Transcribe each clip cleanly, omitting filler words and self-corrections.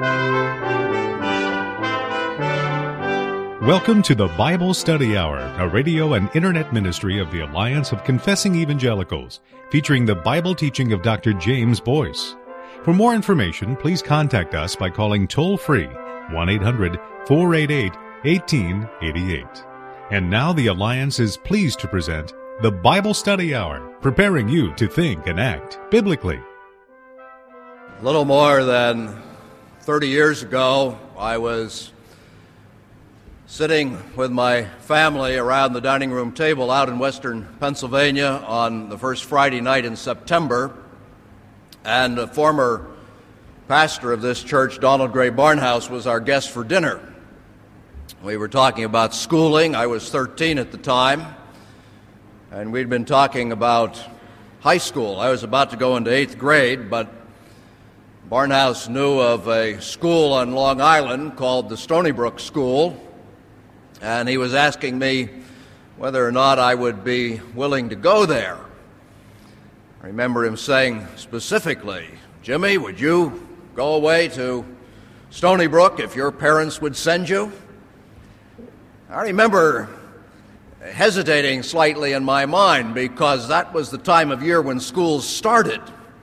Welcome to the Bible Study Hour, a radio and internet ministry of the Alliance of Confessing Evangelicals, featuring the Bible teaching of Dr. James Boyce. For more information, please contact us by calling toll-free 1-800-488-1888. And now the Alliance is pleased to present the Bible Study Hour, preparing you to think and act biblically. A little more than 30 years ago, I was sitting with my family around the dining room table out in western Pennsylvania on the first Friday night in September, and a former pastor of this church, Donald Gray Barnhouse, was our guest for dinner. We were talking about schooling. I was 13 at the time, and we'd been talking about high school. I was about to go into 8th grade, but Barnhouse knew of a school on Long Island called the Stony Brook School, and he was asking me whether or not I would be willing to go there. I remember him saying specifically, "Jimmy, would you go away to Stony Brook if your parents would send you?" I remember hesitating slightly in my mind because that was the time of year when schools started.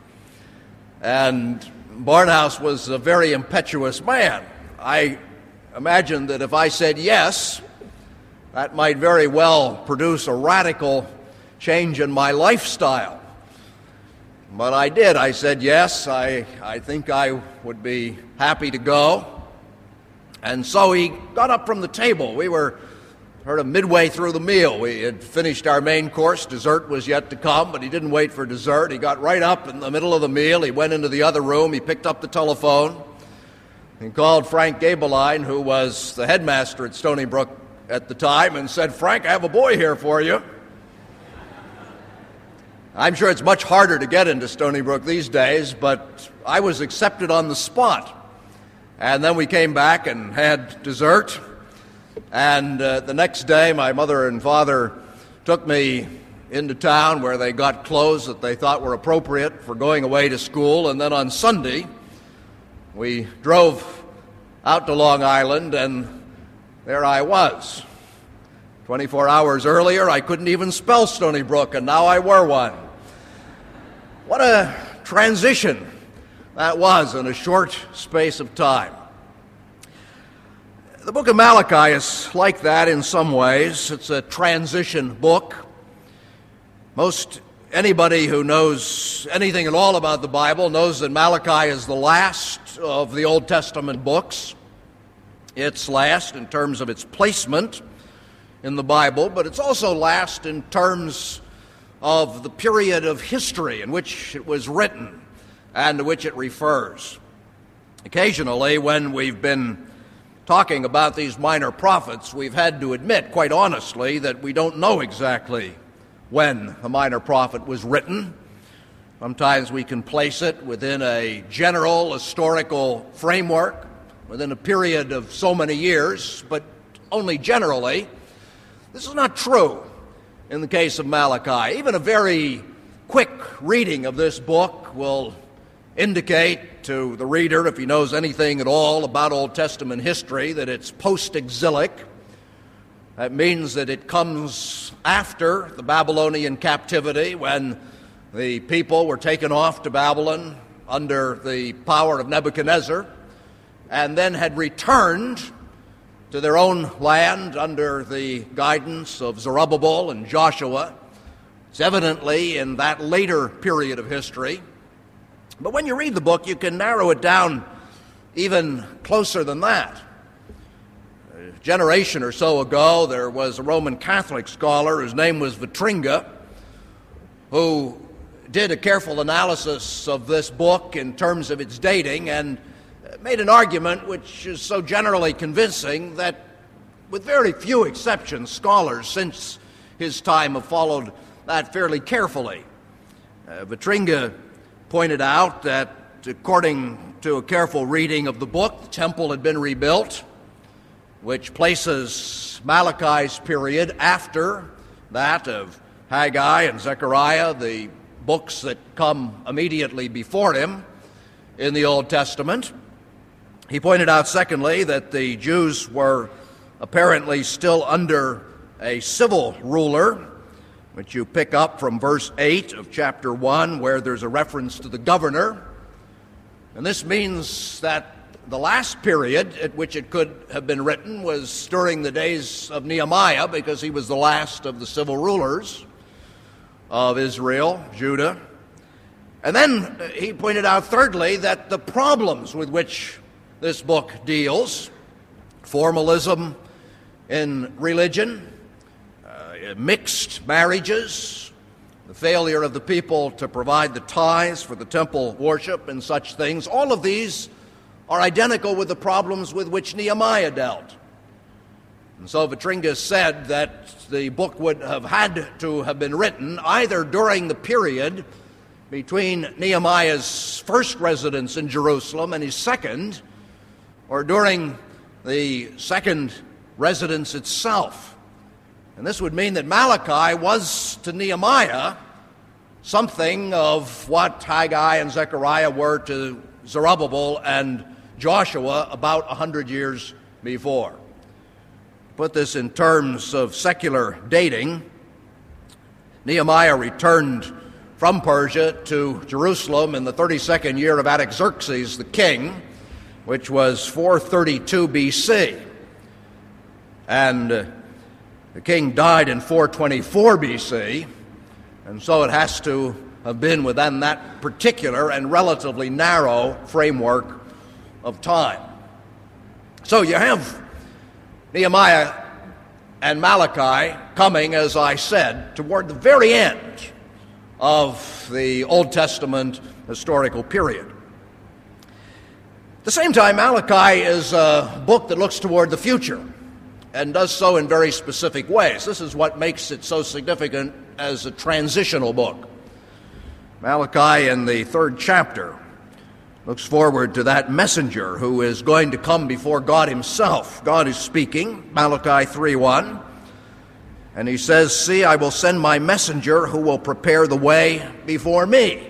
And Barnhouse was a very impetuous man. I imagined that if I said yes, that might very well produce a radical change in my lifestyle. But I did. I said yes. I think I would be happy to go. And so he got up from the table. We were sort of midway through the meal. We had finished our main course. Dessert was yet to come, but he didn't wait for dessert. He got right up in the middle of the meal. He went into the other room. He picked up the telephone. He called Frank Gabeline, who was the headmaster at Stony Brook at the time, and said, "Frank, I have a boy here for you." I'm sure it's much harder to get into Stony Brook these days, but I was accepted on the spot. And then we came back and had dessert. And the next day, my mother and father took me into town where they got clothes that they thought were appropriate for going away to school. And then on Sunday, we drove out to Long Island, and there I was. 24 hours earlier, I couldn't even spell Stony Brook, and now I were one. What a transition that was in a short space of time. The book of Malachi is like that in some ways. It's a transition book. Most anybody who knows anything at all about the Bible knows that Malachi is the last of the Old Testament books. It's last in terms of its placement in the Bible, but it's also last in terms of the period of history in which it was written and to which it refers. Occasionally, when we've been talking about these minor prophets, we've had to admit, quite honestly, that we don't know exactly when the minor prophet was written. Sometimes we can place it within a general historical framework, within a period of so many years, but only generally. This is not true in the case of Malachi. Even a very quick reading of this book will indicate to the reader, if he knows anything at all about Old Testament history, that it's post-exilic. That means that it comes after the Babylonian captivity, when the people were taken off to Babylon under the power of Nebuchadnezzar, and then had returned to their own land under the guidance of Zerubbabel and Joshua. It's evidently in that later period of history. But when you read the book, you can narrow it down even closer than that. A generation or so ago, there was a Roman Catholic scholar whose name was Vitringa, who did a careful analysis of this book in terms of its dating and made an argument which is so generally convincing that, with very few exceptions, scholars since his time have followed that fairly carefully. Vitringa pointed out that, according to a careful reading of the book, the temple had been rebuilt, which places Malachi's period after that of Haggai and Zechariah, the books that come immediately before him in the Old Testament. He pointed out, secondly, that the Jews were apparently still under a civil ruler, which you pick up from verse 8 of chapter 1, where there's a reference to the governor. And this means that the last period at which it could have been written was during the days of Nehemiah, because he was the last of the civil rulers of Israel, Judah. And then he pointed out, thirdly, that the problems with which this book deals, formalism in religion, mixed marriages, the failure of the people to provide the tithes for the temple worship and such things, all of these are identical with the problems with which Nehemiah dealt. And so Vitringus said that the book would have had to have been written either during the period between Nehemiah's first residence in Jerusalem and his second, or during the second residence itself. And this would mean that Malachi was to Nehemiah something of what Haggai and Zechariah were to Zerubbabel and Joshua about 100 years before. Put this in terms of secular dating, Nehemiah returned from Persia to Jerusalem in the 32nd year of Artaxerxes the king, which was 432 B.C. And the king died in 424 B.C., and so it has to have been within that particular and relatively narrow framework of time. So you have Nehemiah and Malachi coming, as I said, toward the very end of the Old Testament historical period. At the same time, Malachi is a book that looks toward the future and does so in very specific ways. This is what makes it so significant as a transitional book. Malachi, in the 3rd chapter, looks forward to that messenger who is going to come before God himself. God is speaking, Malachi 3:1, and he says, "See, I will send my messenger who will prepare the way before me."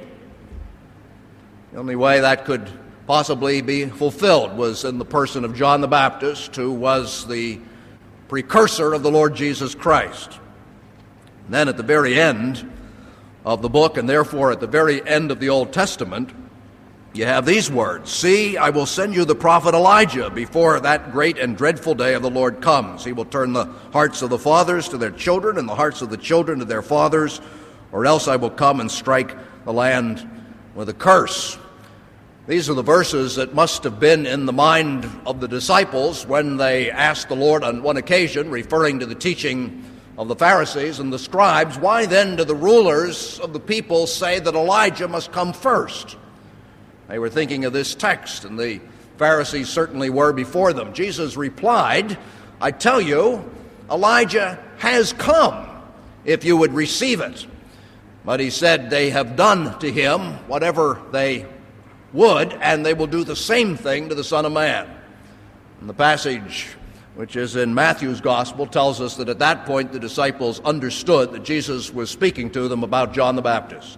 The only way that could possibly be fulfilled was in the person of John the Baptist, who was the precursor of the Lord Jesus Christ. And then at the very end of the book, and therefore at the very end of the Old Testament, you have these words, "See, I will send you the prophet Elijah before that great and dreadful day of the Lord comes. He will turn the hearts of the fathers to their children and the hearts of the children to their fathers, or else I will come and strike the land with a curse." These are the verses that must have been in the mind of the disciples when they asked the Lord on one occasion, referring to the teaching of the Pharisees and the scribes, "Why then do the rulers of the people say that Elijah must come first?" They were thinking of this text, and the Pharisees certainly were before them. Jesus replied, "I tell you, Elijah has come, if you would receive it." But he said, "They have done to him whatever they would, and they will do the same thing to the Son of Man." And the passage, which is in Matthew's Gospel, tells us that at that point the disciples understood that Jesus was speaking to them about John the Baptist.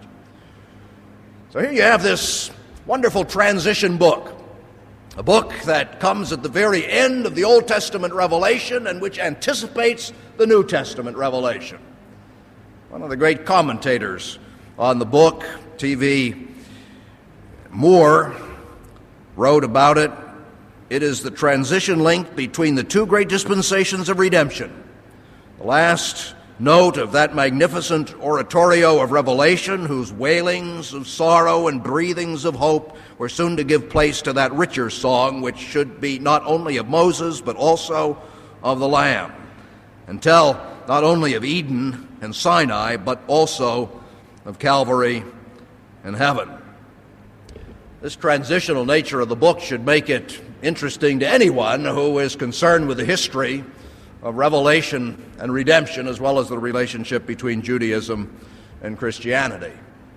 So here you have this wonderful transition book, a book that comes at the very end of the Old Testament revelation and which anticipates the New Testament revelation. One of the great commentators on the book, T.V. Moore, wrote about it, "It is the transition link between the two great dispensations of redemption. The last note of that magnificent oratorio of Revelation, whose wailings of sorrow and breathings of hope were soon to give place to that richer song, which should be not only of Moses, but also of the Lamb, and tell not only of Eden and Sinai, but also of Calvary and heaven." This transitional nature of the book should make it interesting to anyone who is concerned with the history of revelation and redemption, as well as the relationship between Judaism and Christianity.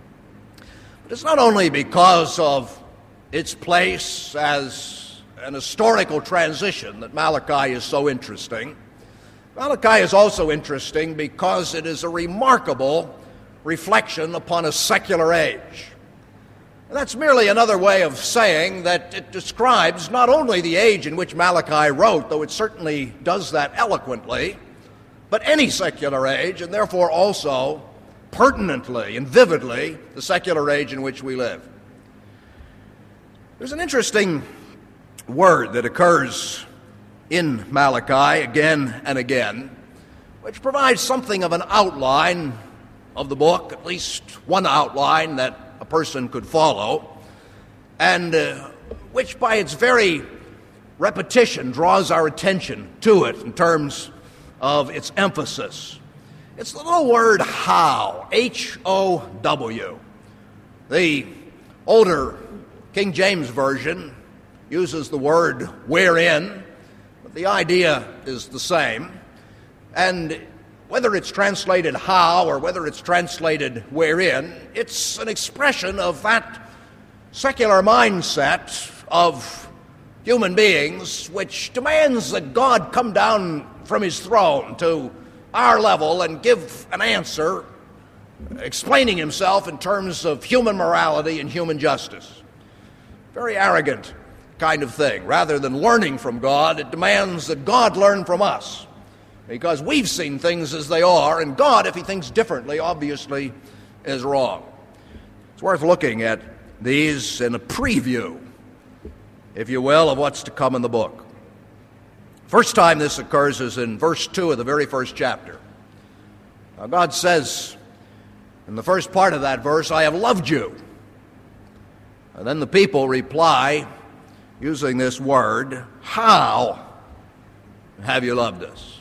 But it's not only because of its place as an historical transition that Malachi is so interesting. Malachi is also interesting because it is a remarkable reflection upon a secular age. And that's merely another way of saying that it describes not only the age in which Malachi wrote, though it certainly does that eloquently, but any secular age, and therefore also pertinently and vividly the secular age in which we live. There's an interesting word that occurs in Malachi again and again, which provides something of an outline of the book, at least one outline that a person could follow, and which by its very repetition draws our attention to it in terms of its emphasis. It's the little word how, H-O-W. The older King James Version uses the word wherein, but the idea is the same. And whether it's translated how or whether it's translated wherein, it's an expression of that secular mindset of human beings which demands that God come down from his throne to our level and give an answer explaining himself in terms of human morality and human justice. Very arrogant kind of thing. Rather than learning from God, it demands that God learn from us, because we've seen things as they are, and God, if he thinks differently, obviously is wrong. It's worth looking at these in a preview, if you will, of what's to come in the book. First time this occurs is in verse 2 of the very first chapter. Now, God says in the first part of that verse, I have loved you. And then the people reply using this word, how have you loved us?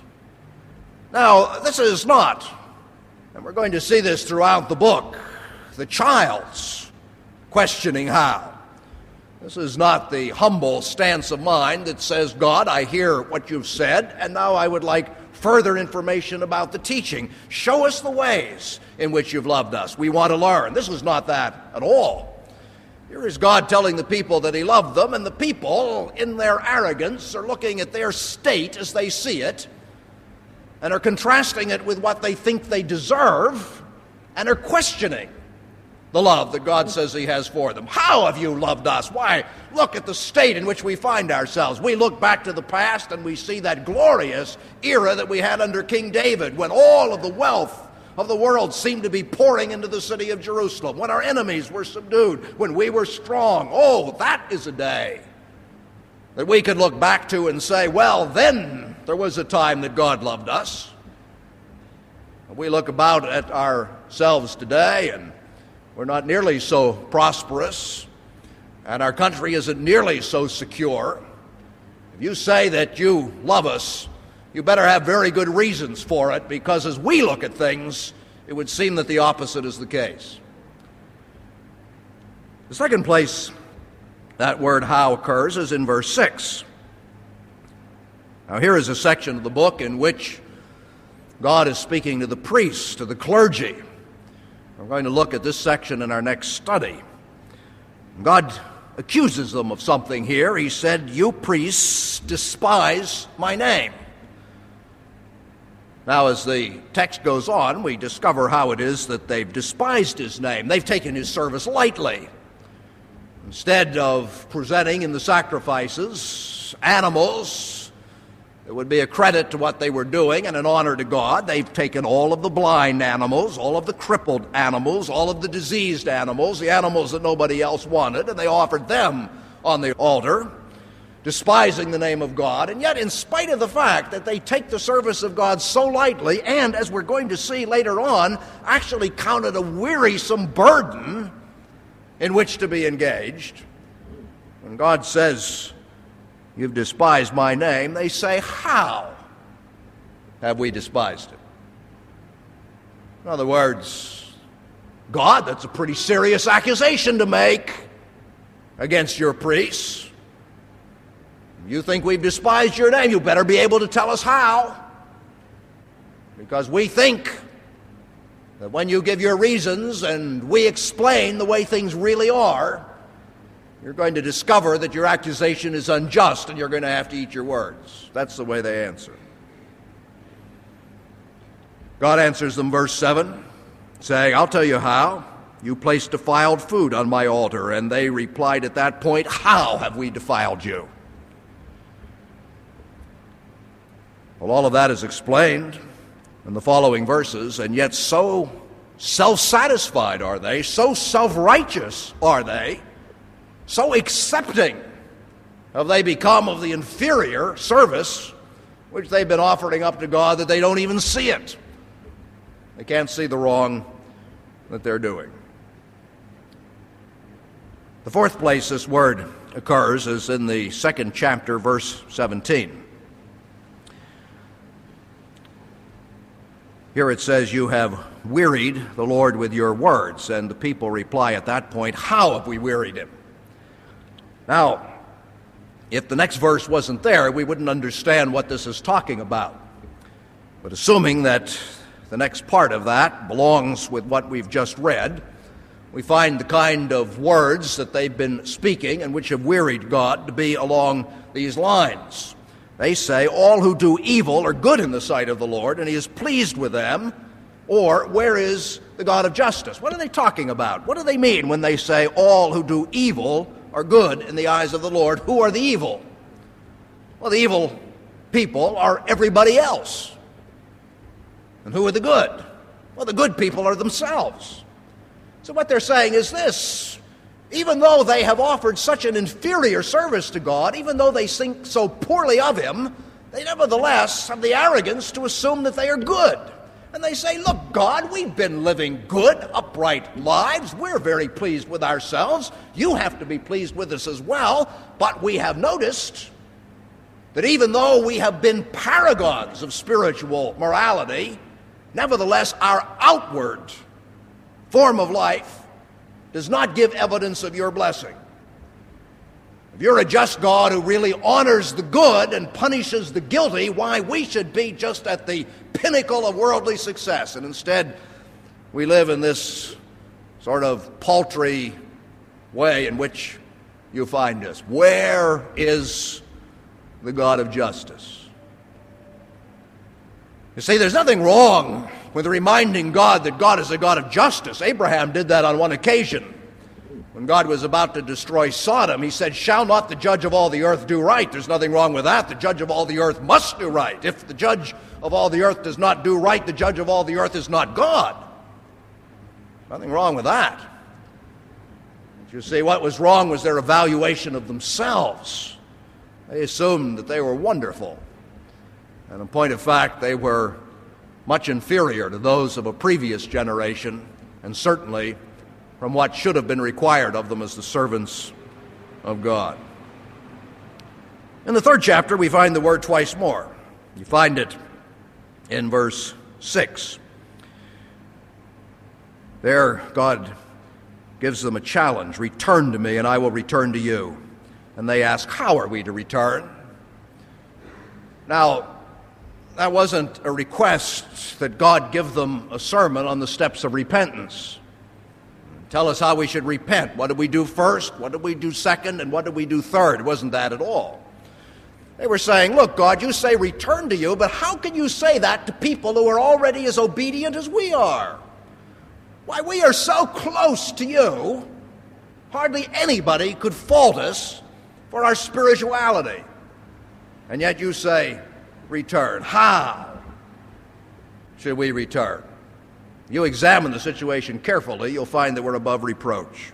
Now, this is not, and we're going to see this throughout the book, the child's questioning how. This is not the humble stance of mind that says, God, I hear what you've said, and now I would like further information about the teaching. Show us the ways in which you've loved us. We want to learn. This is not that at all. Here is God telling the people that he loved them, and the people, in their arrogance, are looking at their state as they see it, and are contrasting it with what they think they deserve, and are questioning the love that God says he has for them. How have you loved us? Why, look at the state in which we find ourselves. We look back to the past and we see that glorious era that we had under King David, when all of the wealth of the world seemed to be pouring into the city of Jerusalem, when our enemies were subdued, when we were strong. Oh, that is a day that we could look back to and say, well, then there was a time that God loved us. We look about at ourselves today, and we're not nearly so prosperous, and our country isn't nearly so secure. If you say that you love us, you better have very good reasons for it, because as we look at things, it would seem that the opposite is the case. The second place that word how occurs is in verse 6. Now, here is a section of the book in which God is speaking to the priests, to the clergy. We're going to look at this section in our next study. God accuses them of something here. He said, you priests despise my name. Now, as the text goes on, we discover how it is that they've despised his name. They've taken his service lightly. Instead of presenting in the sacrifices animals that would be a credit to what they were doing and an honor to God, they've taken all of the blind animals, all of the crippled animals, all of the diseased animals, the animals that nobody else wanted, and they offered them on the altar, despising the name of God. And yet, in spite of the fact that they take the service of God so lightly, and as we're going to see later on, actually count it a wearisome burden in which to be engaged, when God says, you've despised my name, they say, how have we despised it? In other words, God, that's a pretty serious accusation to make against your priests. You think we've despised your name, you better be able to tell us how. Because we think that when you give your reasons and we explain the way things really are, you're going to discover that your accusation is unjust and you're going to have to eat your words. That's the way they answer. God answers them, verse 7, saying, I'll tell you how. You placed defiled food on my altar. And they replied at that point, how have we defiled you? Well, all of that is explained in the following verses, and yet so self-satisfied are they, so self-righteous are they, so accepting have they become of the inferior service which they've been offering up to God that they don't even see it. They can't see the wrong that they're doing. The fourth place this word occurs is in the 2nd chapter, verse 17. Here it says, you have wearied the Lord with your words. And the people reply at that point, how have we wearied him? Now, if the next verse wasn't there, we wouldn't understand what this is talking about. But assuming that the next part of that belongs with what we've just read, we find the kind of words that they've been speaking and which have wearied God to be along these lines. They say, all who do evil are good in the sight of the Lord, and he is pleased with them. Or, where is the God of justice? What are they talking about? What do they mean when they say, all who do evil are good in the eyes of the Lord? Who are the evil? Well, the evil people are everybody else. And who are the good? Well, the good people are themselves. So what they're saying is this: even though they have offered such an inferior service to God, even though they think so poorly of him, they nevertheless have the arrogance to assume that they are good. And they say, look, God, we've been living good, upright lives. We're very pleased with ourselves. You have to be pleased with us as well. But we have noticed that even though we have been paragons of spiritual morality, nevertheless our outward form of life does not give evidence of your blessing. If you're a just God who really honors the good and punishes the guilty, why, we should be just at the pinnacle of worldly success. And instead, we live in this sort of paltry way in which you find us. Where is the God of justice? You see, there's nothing wrong with reminding God that God is a God of justice. Abraham did that on one occasion. When God was about to destroy Sodom, he said, shall not the judge of all the earth do right? There's nothing wrong with that. The judge of all the earth must do right. If the judge of all the earth does not do right, the judge of all the earth is not God. Nothing wrong with that. But you see, what was wrong was their evaluation of themselves. They assumed that they were wonderful. And in point of fact, they were much inferior to those of a previous generation, and certainly from what should have been required of them as the servants of God. In the 3rd chapter, we find the word twice more. You find it in verse 6. There, God gives them a challenge. Return to me, and I will return to you. And they ask, how are we to return? Now, that wasn't a request that God give them a sermon on the steps of repentance. Tell us how we should repent. What did we do first? What did we do second? And what did we do third? It wasn't that at all. They were saying, look, God, you say return to you, but how can you say that to people who are already as obedient as we are? Why, we are so close to you, hardly anybody could fault us for our spirituality. And yet you say, return. How should we return? You examine the situation carefully, you'll find that we're above reproach.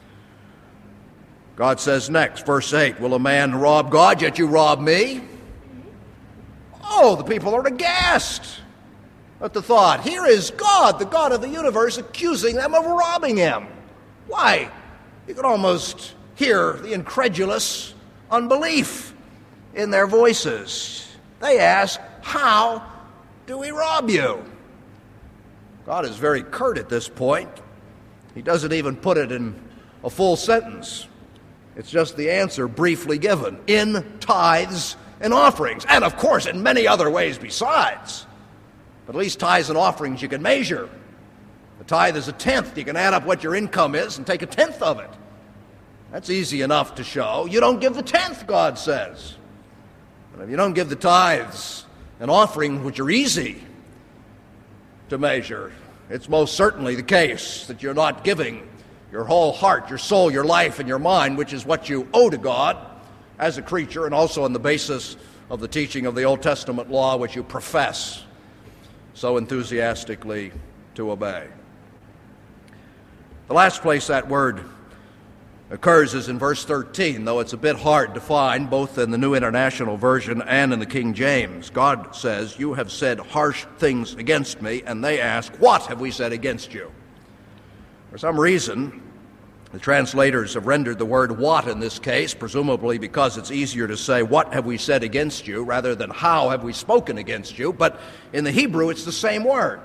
God says next, verse 8, will a man rob God, yet you rob me? Oh, the people are aghast at the thought. Here is God, the God of the universe, accusing them of robbing him. Why? You can almost hear the incredulous unbelief in their voices. They ask, how do we rob you? God is very curt at this point. He doesn't even put it in a full sentence. It's just the answer briefly given. In tithes and offerings. And of course, in many other ways besides. But at least tithes and offerings you can measure. The tithe is a tenth. You can add up what your income is and take a tenth of it. That's easy enough to show. You don't give the tenth, God says. And if you don't give the tithes and offerings, which are easy to measure, it's most certainly the case that you're not giving your whole heart, your soul, your life, and your mind, which is what you owe to God as a creature, and also on the basis of the teaching of the Old Testament law, which you profess so enthusiastically to obey. The last place that word occurs is in verse 13, though it's a bit hard to find both in the New International Version and in the King James. God says, "You have said harsh things against me," and they ask, "What have we said against you?" For some reason, the translators have rendered the word "what" in this case, presumably because it's easier to say, "What have we said against you?" rather than "How have we spoken against you?" But in the Hebrew, it's the same word.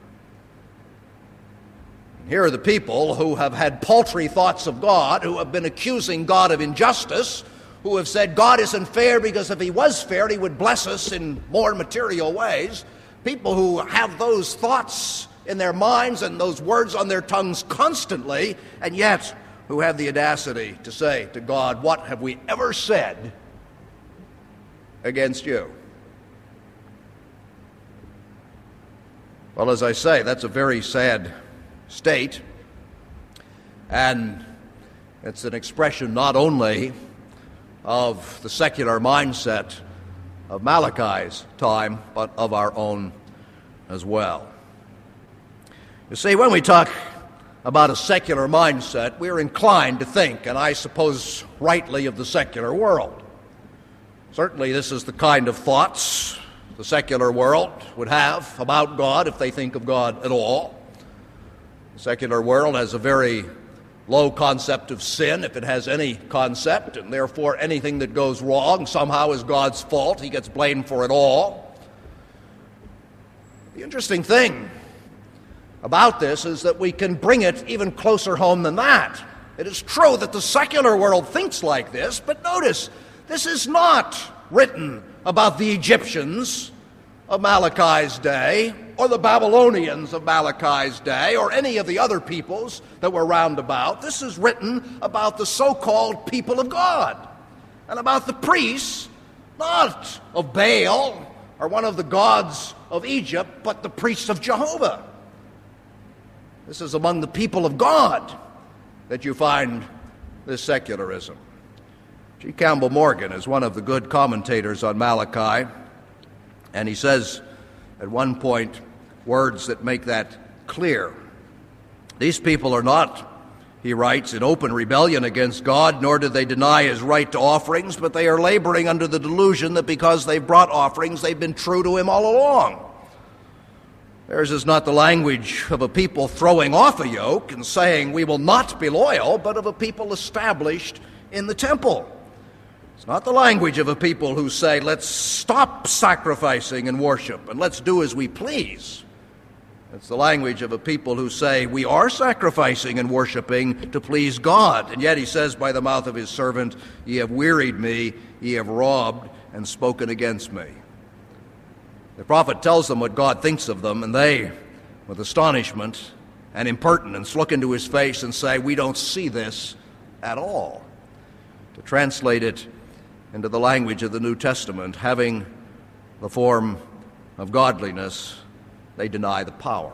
Here are the people who have had paltry thoughts of God, who have been accusing God of injustice, who have said God isn't fair because if he was fair, he would bless us in more material ways. People who have those thoughts in their minds and those words on their tongues constantly, and yet who have the audacity to say to God, "What have we ever said against you?" Well, as I say, that's a very sad state, and it's an expression not only of the secular mindset of Malachi's time, but of our own as well. You see, when we talk about a secular mindset, we're inclined to think, and I suppose rightly, of the secular world. Certainly this is the kind of thoughts the secular world would have about God if they think of God at all. The secular world has a very low concept of sin, if it has any concept, and therefore anything that goes wrong somehow is God's fault. He gets blamed for it all. The interesting thing about this is that we can bring it even closer home than that. It is true that the secular world thinks like this, but notice, this is not written about the Egyptians of Malachi's day, or the Babylonians of Malachi's day, or any of the other peoples that were round about. This is written about the so-called people of God, and about the priests, not of Baal or one of the gods of Egypt, but the priests of Jehovah. This is among the people of God that you find this secularism. G. Campbell Morgan is one of the good commentators on Malachi, and he says at one point words that make that clear. "These people are not," he writes, "in open rebellion against God, nor do they deny his right to offerings, but they are laboring under the delusion that because they've brought offerings, they've been true to him all along. Theirs is not the language of a people throwing off a yoke and saying, 'We will not be loyal,' but of a people established in the temple. It's not the language of a people who say, 'Let's stop sacrificing and worship, and let's do as we please.' It's the language of a people who say, 'We are sacrificing and worshiping to please God.' And yet he says by the mouth of his servant, 'Ye have wearied me, ye have robbed and spoken against me.' The prophet tells them what God thinks of them, and they, with astonishment and impertinence, look into his face and say, 'We don't see this at all.' To translate it into the language of the New Testament, having the form of godliness, they deny the power.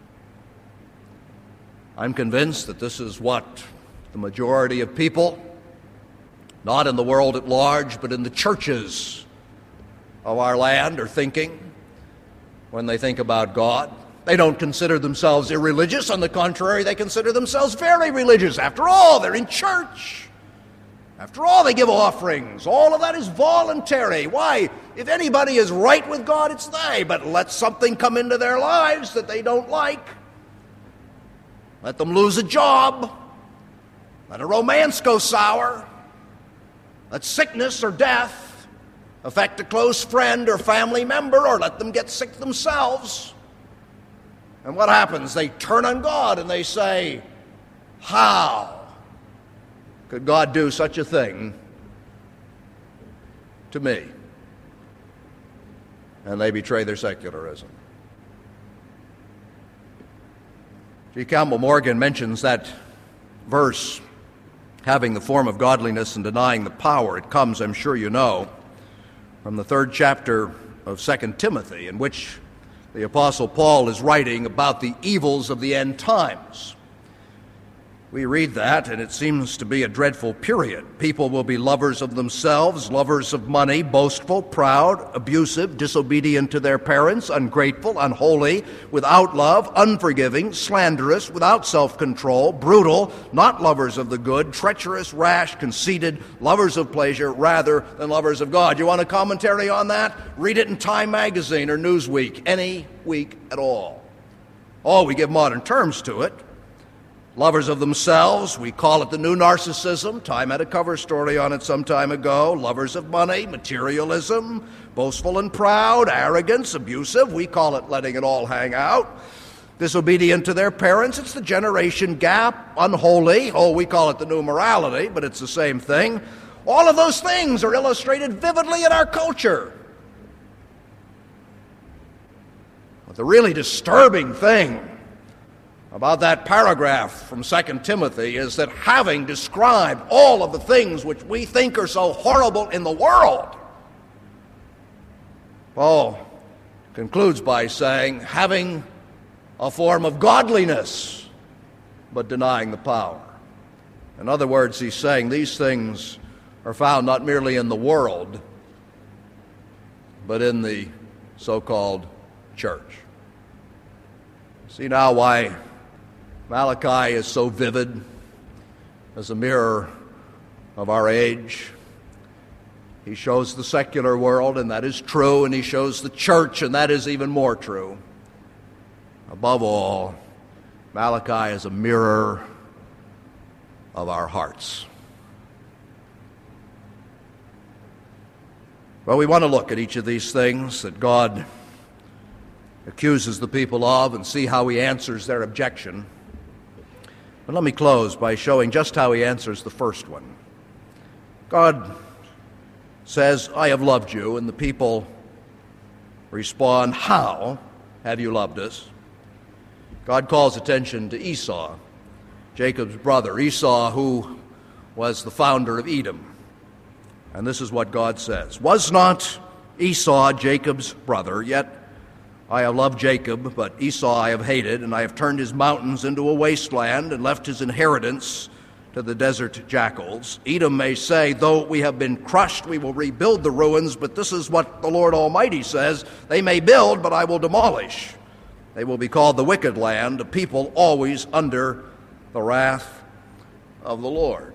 I'm convinced that this is what the majority of people, not in the world at large, but in the churches of our land, are thinking when they think about God. They don't consider themselves irreligious. On the contrary, they consider themselves very religious. After all, they're in church. After all, they give offerings. All of that is voluntary. Why? If anybody is right with God, it's they. But let something come into their lives that they don't like. Let them lose a job. Let a romance go sour. Let sickness or death affect a close friend or family member, or let them get sick themselves. And what happens? They turn on God and they say, "How could God do such a thing to me?" And they betray their secularism. G. Campbell Morgan mentions that verse, having the form of godliness and denying the power. It comes, I'm sure you know, from the 3rd chapter of 2 Timothy, in which The Apostle Paul is writing about the evils of the end times. We read that, and it seems to be a dreadful period. People will be lovers of themselves, lovers of money, boastful, proud, abusive, disobedient to their parents, ungrateful, unholy, without love, unforgiving, slanderous, without self-control, brutal, not lovers of the good, treacherous, rash, conceited, lovers of pleasure rather than lovers of God. You want a commentary on that? Read it in Time Magazine or Newsweek, any week at all. Oh, we give modern terms to it. Lovers of themselves, we call it the new narcissism. Time had a cover story on it some time ago. Lovers of money, materialism, boastful and proud, arrogance, abusive. We call it letting it all hang out. Disobedient to their parents, it's the generation gap. Unholy, oh, we call it the new morality, but it's the same thing. All of those things are illustrated vividly in our culture. But the really disturbing thing about that paragraph from 2 Timothy is that having described all of the things which we think are so horrible in the world, Paul concludes by saying, having a form of godliness, but denying the power. In other words, he's saying these things are found not merely in the world, but in the so-called church. See now why Malachi is so vivid as a mirror of our age. He shows the secular world, and that is true, and he shows the church, and that is even more true. Above all, Malachi is a mirror of our hearts. Well, we want to look at each of these things that God accuses the people of and see how he answers their objection. But let me close by showing just how he answers the first one. God says, I have loved you, and the people respond, how have you loved us? God calls attention to Esau, Jacob's brother, Esau, who was the founder of Edom. And this is what God says, was not Esau Jacob's brother, yet I have loved Jacob, but Esau I have hated, and I have turned his mountains into a wasteland and left his inheritance to the desert jackals. Edom may say, though we have been crushed, we will rebuild the ruins, but this is what the Lord Almighty says, they may build, but I will demolish. They will be called the wicked land, a people always under the wrath of the Lord.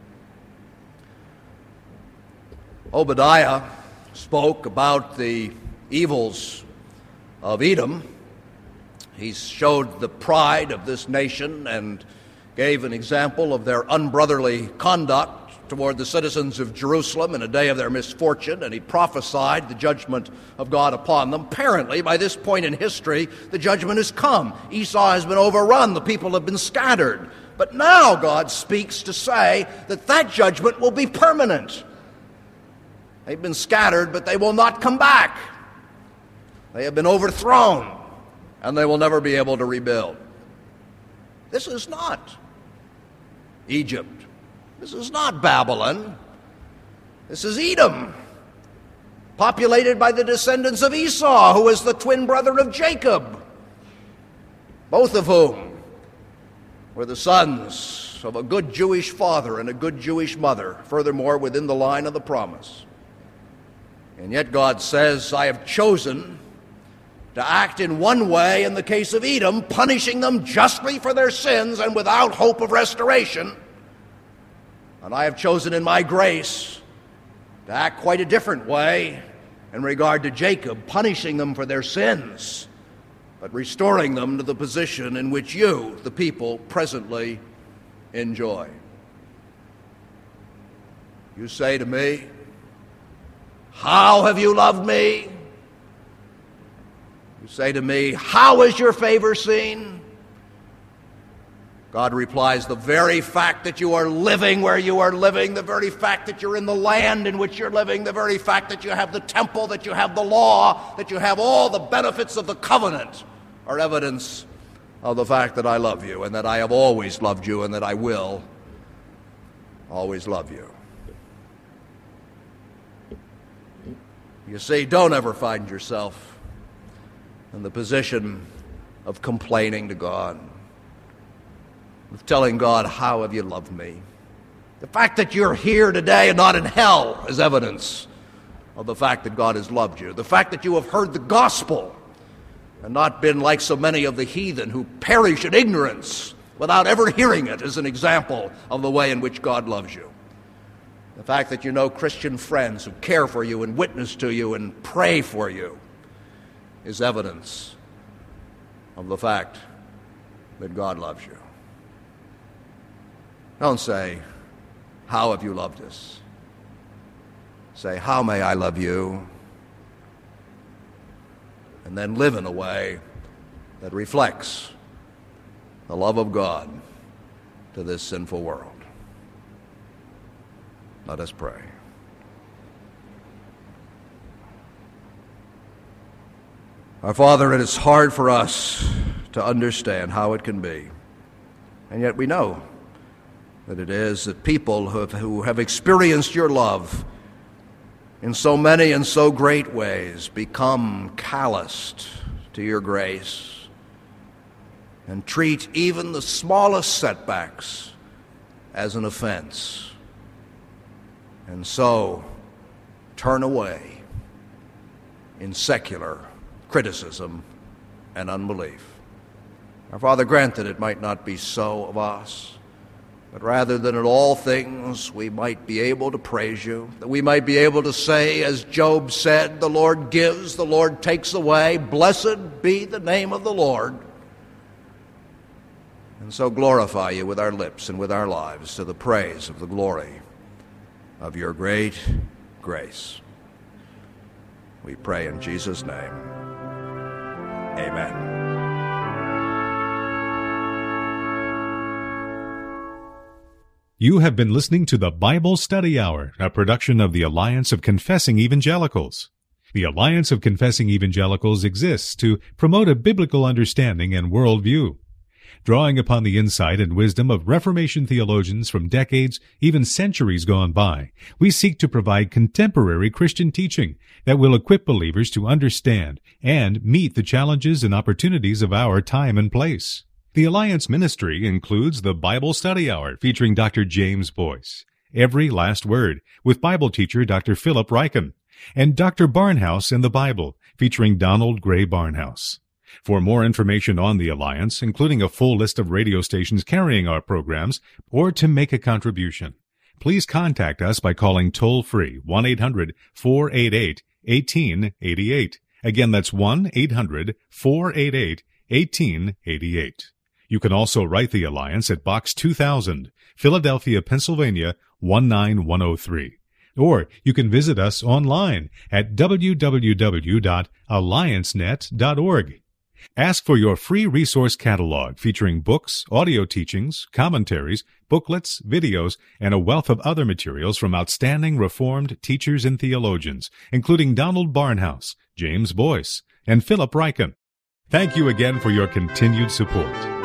Obadiah spoke about the evils of Edom. He showed the pride of this nation and gave an example of their unbrotherly conduct toward the citizens of Jerusalem in a day of their misfortune, and he prophesied the judgment of God upon them. Apparently, by this point in history, the judgment has come. Esau has been overrun. The people have been scattered. But now God speaks to say that that judgment will be permanent. They've been scattered, but they will not come back. They have been overthrown, and they will never be able to rebuild. This is not Egypt. This is not Babylon. This is Edom, populated by the descendants of Esau, who is the twin brother of Jacob, both of whom were the sons of a good Jewish father and a good Jewish mother, furthermore within the line of the promise. And yet God says, I have chosen to act in one way in the case of Edom, punishing them justly for their sins and without hope of restoration. And I have chosen in my grace to act quite a different way in regard to Jacob, punishing them for their sins, but restoring them to the position in which you, the people, presently enjoy. You say to me, how have you loved me? You say to me, how is your favor seen? God replies, the very fact that you are living where you are living, the very fact that you're in the land in which you're living, the very fact that you have the temple, that you have the law, that you have all the benefits of the covenant are evidence of the fact that I love you and that I have always loved you and that I will always love you. You see, don't ever find yourself in the position of complaining to God, of telling God, how have you loved me? The fact that you're here today and not in hell is evidence of the fact that God has loved you. The fact that you have heard the gospel and not been like so many of the heathen who perish in ignorance without ever hearing it is an example of the way in which God loves you. The fact that you know Christian friends who care for you and witness to you and pray for you is evidence of the fact that God loves you. Don't say, how have you loved us? Say, how may I love you? And then live in a way that reflects the love of God to this sinful world. Let us pray. Our Father, it is hard for us to understand how it can be, and yet we know that it is that people who have experienced your love in so many and so great ways become calloused to your grace and treat even the smallest setbacks as an offense, and so turn away in secular criticism and unbelief. Our Father, grant that it might not be so of us, but rather that in all things we might be able to praise you, that we might be able to say, as Job said, the Lord gives, the Lord takes away, blessed be the name of the Lord, and so glorify you with our lips and with our lives to the praise of the glory of your great grace. We pray in Jesus' name. Amen. You have been listening to the Bible Study Hour, a production of the Alliance of Confessing Evangelicals. The Alliance of Confessing Evangelicals exists to promote a biblical understanding and worldview. Drawing upon the insight and wisdom of Reformation theologians from decades, even centuries gone by, we seek to provide contemporary Christian teaching that will equip believers to understand and meet the challenges and opportunities of our time and place. The Alliance ministry includes the Bible Study Hour featuring Dr. James Boyce, Every Last Word with Bible teacher Dr. Philip Ryken, and Dr. Barnhouse and the Bible featuring Donald Gray Barnhouse. For more information on the Alliance, including a full list of radio stations carrying our programs, or to make a contribution, please contact us by calling toll-free 1-800-488-1888. Again, that's 1-800-488-1888. You can also write the Alliance at Box 2000, Philadelphia, Pennsylvania, 19103. Or you can visit us online at www.alliancenet.org. Ask for your free resource catalog featuring books, audio teachings, commentaries, booklets, videos, and a wealth of other materials from outstanding Reformed teachers and theologians, including Donald Barnhouse, James Boyce, and Philip Ryken. Thank you again for your continued support.